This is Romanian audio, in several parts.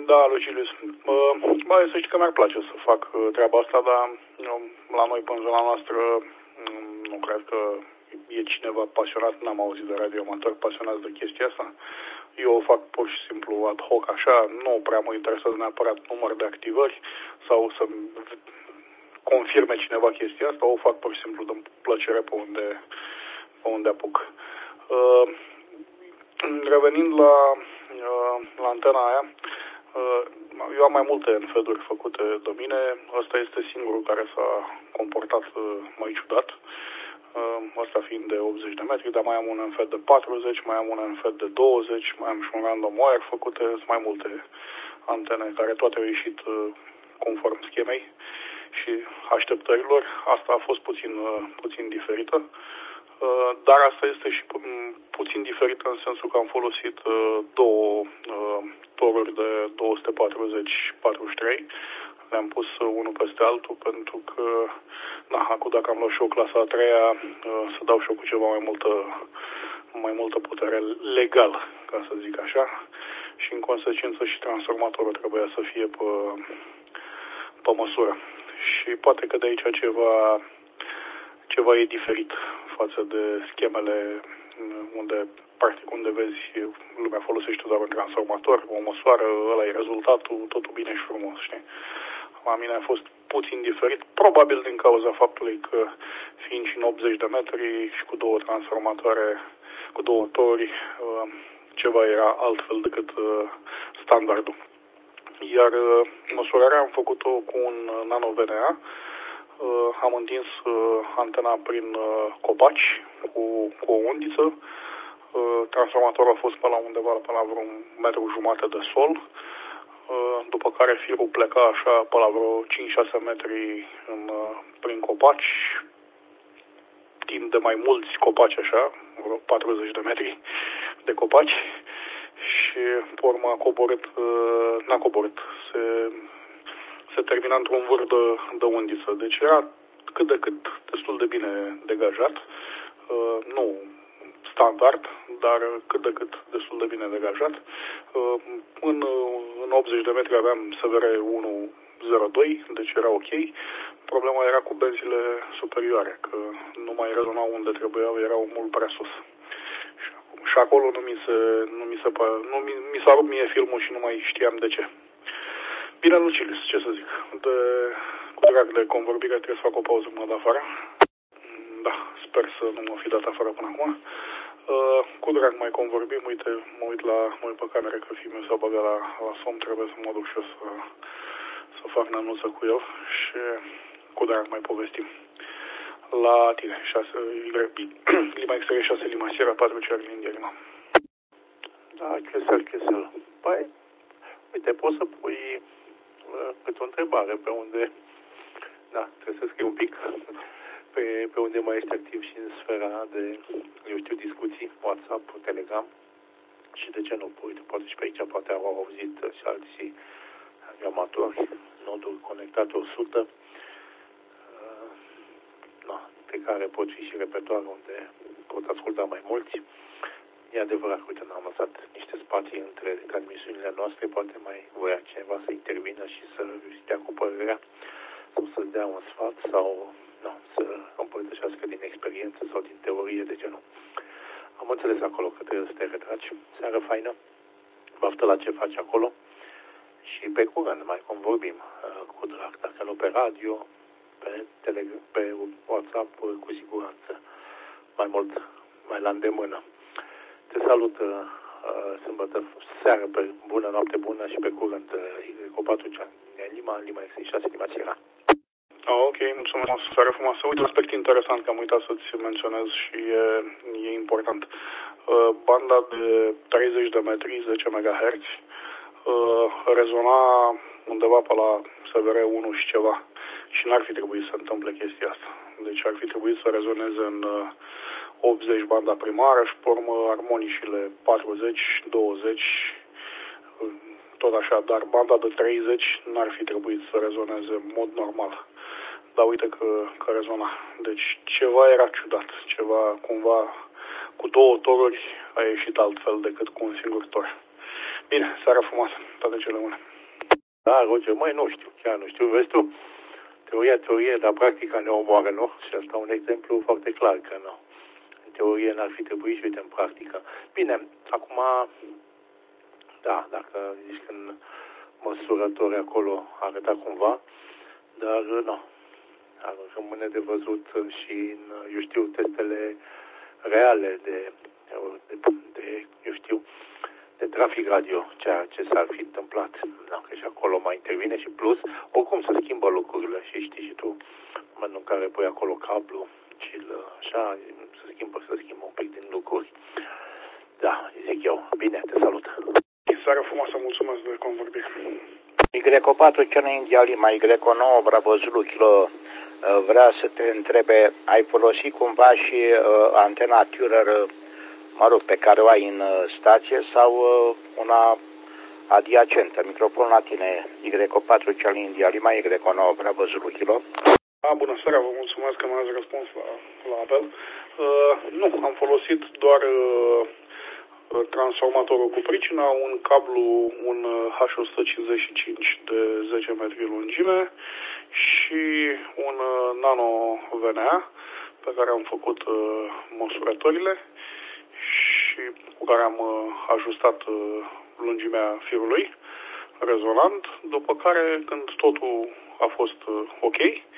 Da, Lucilius. Bă, să știi că mi-ar place să fac treaba asta, dar la noi, pe zona noastră, nu cred că e cineva pasionat, n-am auzit de radioamatori pasionați de chestia asta. Eu o fac pur și simplu ad hoc așa, nu prea mă interesează neapărat număr de activări sau să confirme cineva chestia asta, o fac pur și simplu de plăcere pe unde apuc. Revenind la antena aia, eu am mai multe NFED-uri făcute de mine, ăsta este singurul care s-a comportat mai ciudat, ăsta fiind de 80 de metri, dar mai am un NFED de 40, mai am un NFED de 20, mai am și un random wire făcute, sunt mai multe antene care toate au ieșit conform schemei și așteptărilor. Asta a fost puțin diferită, dar asta este și puțin diferită în sensul că am folosit două toruri de 240-43. Le-am pus unul peste altul pentru că, acum dacă am luat și o clasa a treia, să dau și eu cu ceva mai multă putere legal, ca să zic așa, și în consecință și transformatorul trebuia să fie pe măsură. Și poate că de aici ceva e diferit față de schemele unde vezi lumea folosește doar un transformator, o măsoară, ăla e rezultatul, totul bine și frumos, știi? La mine a fost puțin diferit, probabil din cauza faptului că fiind și în 80 de metri și cu două transformatoare, cu două tori, ceva era altfel decât standardul. Iar măsurarea am făcut-o cu un nano VNA, am întins antena prin copaci cu o undiță, transformatorul a fost pe la undeva pe la vreo 1,5 metri de sol, după care firul pleca așa pe la vreo 5-6 metri prin copaci, timp de mai mulți copaci așa, vreo 40 de metri de copaci, și pe urmă n-a coborât, se termina într-un vâr de undiță. Deci era cât de cât destul de bine degajat, nu standard, dar cât de cât destul de bine degajat. În 80 de metri aveam SVR 1.02, deci era ok. Problema era cu benzile superioare, că nu mai rezonau unde trebuiau, erau mult prea sus. Și acolo mi s-a rupt mie filmul și nu mai știam de ce. Bine, Lucilius, ce să zic? Cu drag de convorbire trebuie să fac o pauză până de afară. Da, sper să nu mă fi dat afară până acum. Cu drag mai convorbim, mă uit pe cameră că fiul meu s-a băgat la somn, trebuie să mă duc și eu să fac nanuță cu el și cu drag mai povestim. La tine, Lima X-ray 6, Lima Sierra 4, Charlie India, Lima. Da, Chesel. Păi, uite, poți să pui câte o întrebare pe unde, trebuie să scrii un pic, pe unde mai ești activ și în sfera de, discuții, WhatsApp, Telegram, și de ce nu pui, poate și pe aici, poate au auzit și alții amatori, nodul conectate 100, pe care pot fi și repertoare unde pot asculta mai mulți. E adevărat, uite, am lăsat niște spații între transmisiunile noastre, poate mai voia cineva să intervină și să dea cu părerea sau să dea un sfat sau să împărtășească din experiență sau din teorie, de ce nu. Am înțeles acolo că trebuie să te retragi. Seară faină, baftă la ce faci acolo și pe curând mai convorbim cu drag, dacă nu pe radio, pe WhatsApp, cu siguranță mai mult, mai la îndemână. Te salut sâmbătă seară, pe bună, noapte bună și pe curând cu 4 Lima X6, Lima Sierra. Ok, mulțumesc, seară frumoasă. Uite, un aspect interesant, că am uitat să-ți menționez și e important. Banda de 30 de metri, 10 MHz, rezona undeva pe la SVR 1 și ceva. Și n-ar fi trebuit să se întâmple chestia asta. Deci ar fi trebuit să rezoneze în 80 banda primară și pe urmă armonicile 40, 20, tot așa, dar banda de 30 n-ar fi trebuit să rezoneze în mod normal. Dar uite că rezona. Deci ceva era ciudat, ceva cumva cu două toruri a ieșit altfel decât cu un singur tor. Bine, seara frumoasă, toate cele bune. Da, Roger, măi, nu știu, chiar nu știu. Vezi tu, teorie, dar practica ne omoară, nu? Și asta un exemplu foarte clar că nu. În teorie n-ar fi trebuit și uite în practică. Bine, acum, da, dacă zici că în măsurători acolo arăta cumva, dar nu. Ar rămâne de văzut și în, eu știu, testele reale de eu știu, de trafic radio, ceea ce s-ar fi întâmplat. Da, că și acolo mai intervine și plus, oricum se schimbă lucrurile și știi și tu, în momentul în care pui acolo cablu și așa, se schimbă un pic din lucruri. Da, zic eu. Bine, te salut. Seara frumoasă, mulțumesc de convorbire. Y4 Cerna India Lima, Y9 Bravo Zulu Kilo, vrea să te întrebe, ai folosit cumva și antena Turer, mă rog, pe care o ai în stație sau una adiacentă? Microfonul la tine, Y4 Cerna India Lima, Y9 Bravo Zulu Kilo. Bună seara, vă mulțumesc că m-ați răspuns la apel. Nu, am folosit doar transformatorul cu pricina, un cablu, un H155 de 10 metri lungime și un nano VNA pe care am făcut măsurătorile și cu care am ajustat lungimea firului rezonant, după care când totul a fost ok,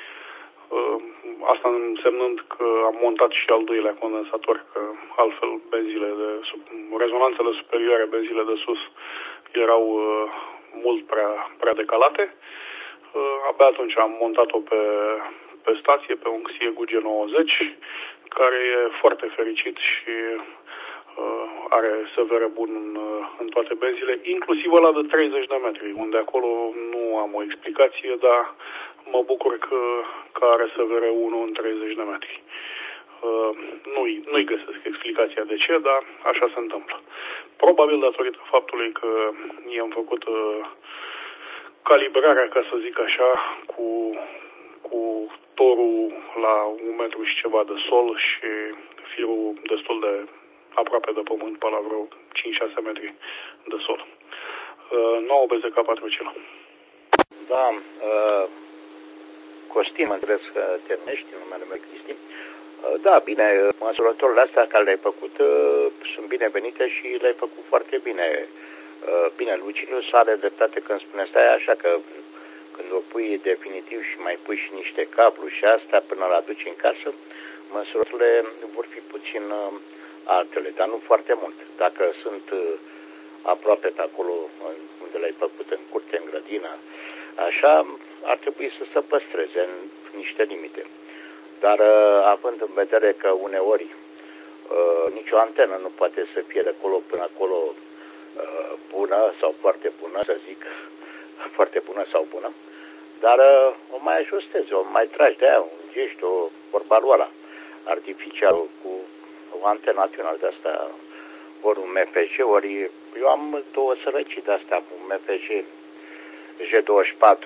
asta însemnând că am montat și al doilea condensator, că altfel rezonanțele superioare, benzile de sus, erau mult prea decalate. Abia atunci am montat-o pe stație, pe un Xiegu G90, care e foarte fericit și are SVR bun în toate benzile, inclusiv ăla de 30 de metri, unde acolo nu am o explicație, dar mă bucur că are SVR1 în 30 de metri. Nu-i găsesc explicația de ce, dar așa se întâmplă. Probabil datorită faptului că i-am făcut calibrarea, ca să zic așa, cu torul la 1 metru și ceva de sol și firul destul de aproape de pământ, pe la vreo 5-6 metri de sol. 9 BZK4 kg. Da, Costin, mă înțeles că te numești, numele meu Cristi. Da, bine, măsurătorile astea care le-ai făcut sunt binevenite și le-ai făcut foarte bine. Bine, Lucilius are dreptate când spune stai așa că când o pui definitiv și mai pui și niște cablu și astea până la aduci în casă, măsurătorile vor fi puțin altele, dar nu foarte mult. Dacă sunt aproape pe acolo unde le-ai făcut, în curte, în grădină, așa, ar trebui să se păstreze în niște limite. Dar având în vedere că uneori nicio antenă nu poate să fie de acolo până acolo bună sau foarte bună, să zic, foarte bună sau bună, dar o mai ajustezi, o mai tragi de aia, ești o vorbalul ăla artificial cu o antenațională de asta, ori un MFG, ori eu am două sărăcii de astea, un MFG G24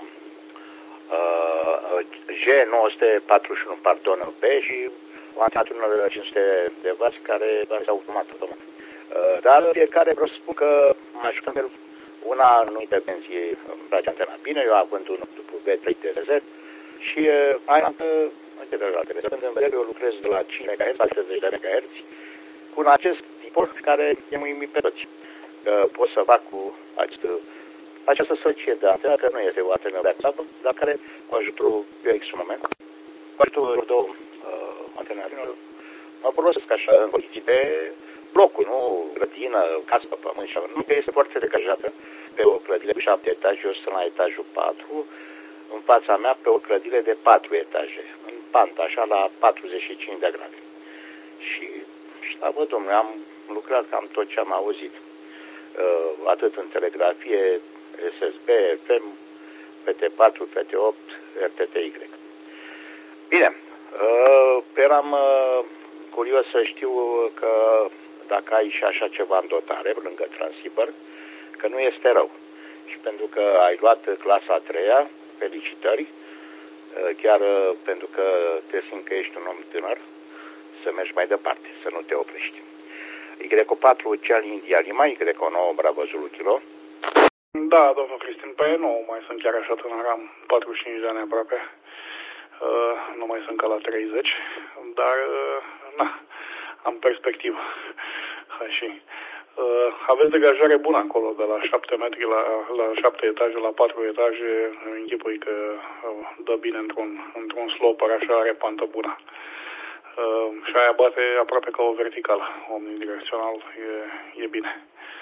G941, pardon, B și o antenațională de 500 de W care este automat. Dar fiecare vreau să spun că mă ajută una anumită pensie îmi place antena bine, eu având un W3TZ și când în vedere eu lucrez de la 5 MHz la 30 de MHz cu acest tipor care e muimit pe toți. Pot să fac cu această săcie de antenă, că nu este o antenă reactivă, dar care cu ajutorul UX un moment, cu ajutorul două antene, mă folosesc așa în condiții de blocul, nu grădină, casă pe pământ și nu, că este foarte decajată pe o clădire de 7 etaje, eu sunt la etajul 4, în fața mea pe o clădire de 4 etaje, în pantă, așa la 45 de grade. Și da, bă, domnule, am lucrat cam tot ce am auzit, atât în telegrafie, SSB, FM, PT4, PT8, RTTY. Bine, eram curios să știu că dacă ai și așa ceva în dotare, lângă transceiver, că nu este rău. Și pentru că ai luat clasa a 3-a, felicitări, chiar pentru că te simt că ești un om tânăr, să mergi mai departe, să nu te oprești. Y4 cel India-Lima, Y9 Bravo Zulu Kilo. Da, domnul Cristin, pe nu mai sunt chiar așa tânăr, am 45 de ani aproape. Nu mai sunt ca la 30, dar am perspectivă. Și aveți degajare bună acolo, de la 7 metri la 7 etaje, la 4 etaje, închipui că dă bine într-un sloper, așa are pantă bună. Și aia bate aproape ca o verticală, omnidirecțional, e bine.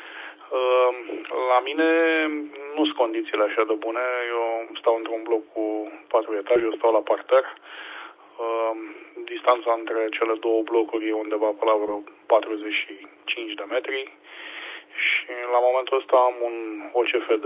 La mine nu sunt condițiile așa de bune, eu stau într-un bloc cu 4 etaje, eu stau la parter. Distanța între cele două blocuri e undeva pe la vreo 45 de metri și la momentul ăsta am un OCFD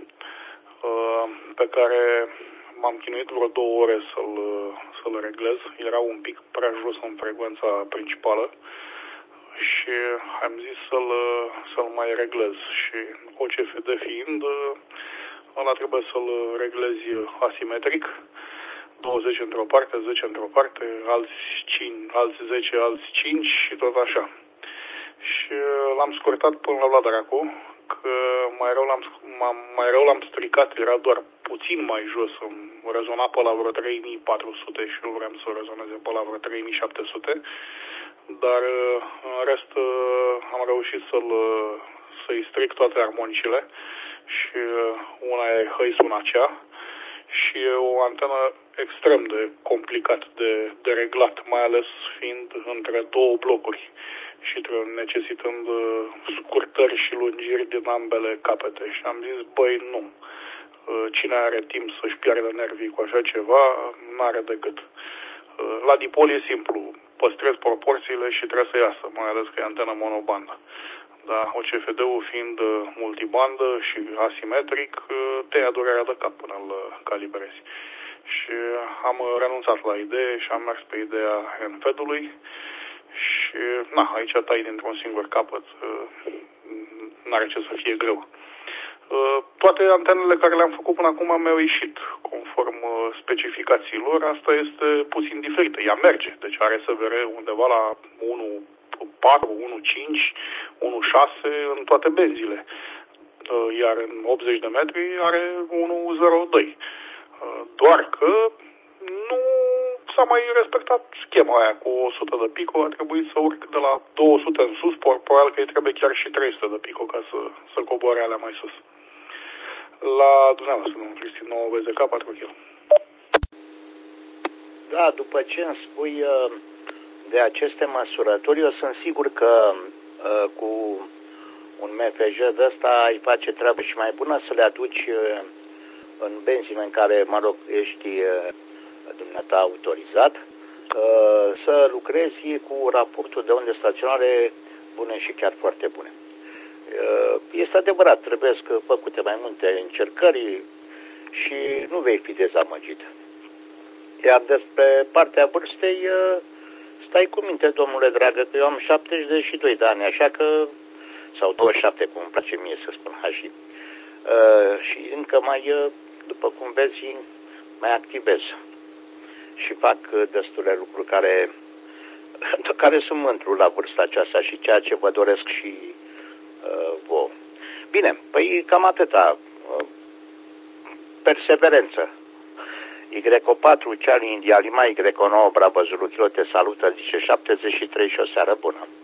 pe care m-am chinuit vreo 2 ore să-l reglez. Era un pic prea jos în frecvența principală și am zis să-l mai reglez și OCFD fiind, ăla trebuie să-l reglezi asimetric, 20 într-o parte, 10 într-o parte, alți 10, alți 5 și tot așa. Și l-am scurtat până la Vladracu, că mai rău l-am stricat, era doar puțin mai jos, îmi rezona pe la vreo 3400 și eu vreau să rezoneze pe la vreo 3700, dar în rest am reușit să-i stric toate armonicile și una e Hăisunacea și e o antenă extrem de complicat de reglat, mai ales fiind între două blocuri și necesitând scurtări și lungiri din ambele capete. Și am zis, băi, nu. Cine are timp să-și piardă nervii cu așa ceva, n-are decât. La dipol e simplu. Păstrezi proporțiile și trebuie să iasă, mai ales că e antenă monobandă. Da, OCFD-ul fiind multibandă și asimetric, te ia durerea de cap până îl calibrezi. Și am renunțat la idee și am mers pe ideea NFED-ului și, aici tai dintr-un singur capăt, n-are ce să fie greu. Toate antenele care le-am făcut până acum mi-au ieșit conform specificațiilor, asta este puțin diferită, ea merge, deci are SVR undeva la 1.4, 1.5, 1.6 în toate benzile, iar în 80 de metri are 1.02. Doar că nu s-a mai respectat schema aia cu 100 de pico, a trebuit să urc de la 200 în sus, probabil că îi trebuie chiar și 300 de pico ca să coboare alea mai sus. La dumneavoastră, domnul Cristin, 9 VZK 4 kg. Da, după ce îmi spui de aceste măsurători, eu sunt sigur că cu un MFJ de ăsta îi face treabă și mai bună să le aduci în benzile în care, ești dumneata autorizat, să lucrezi cu raportul de unde staționare bune și chiar foarte bune. Este adevărat, trebuie făcute mai multe încercări și nu vei fi dezamăgit. Iar despre partea vârstei, stai cu minte, domnule dragă, că eu am 72 de ani, așa că, sau 27, cum îmi place mie să spun așa, și încă mai, după cum vezi, mai activez și fac destule lucruri care sunt mândru la vârsta aceasta și ceea ce vă doresc și vouă. Bine, păi cam atâta. Perseverență. Y4 Charlie India Lima, Y9 Bravo Zulu Kilo te salută, zice 73 și o seară bună.